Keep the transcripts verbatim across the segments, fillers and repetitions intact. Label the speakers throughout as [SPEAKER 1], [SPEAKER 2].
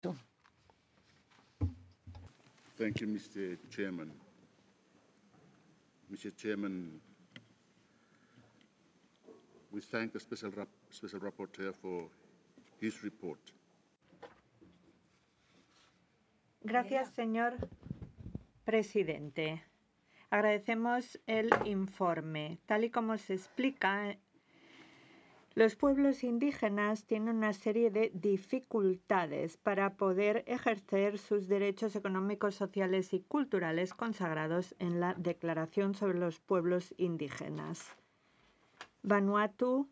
[SPEAKER 1] Thank you, Mister Chairman. Mister Chairman, we thank the Special, Rap Special Rapporteur for his report.
[SPEAKER 2] Gracias, señor presidente. Agradecemos el informe. Tal y como se explica, los pueblos indígenas tienen una serie de dificultades para poder ejercer sus derechos económicos, sociales y culturales consagrados en la Declaración sobre los Pueblos Indígenas. Vanuatu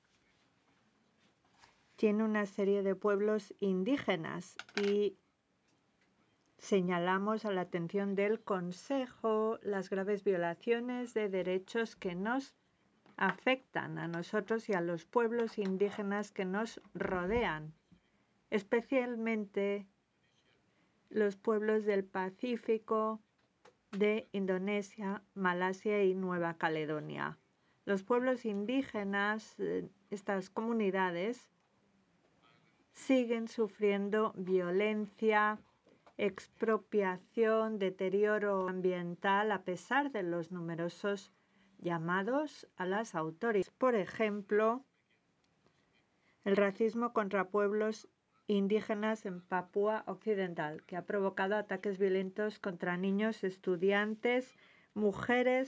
[SPEAKER 2] tiene una serie de pueblos indígenas y señalamos a la atención del Consejo las graves violaciones de derechos que nos afectan a nosotros y a los pueblos indígenas que nos rodean, especialmente los pueblos del Pacífico de Indonesia, Malasia y Nueva Caledonia. Los pueblos indígenas, estas comunidades, siguen sufriendo violencia, expropiación, deterioro ambiental a pesar de los numerosos llamados a las autoridades. Por ejemplo, el racismo contra pueblos indígenas en Papúa Occidental, que ha provocado ataques violentos contra niños, estudiantes, mujeres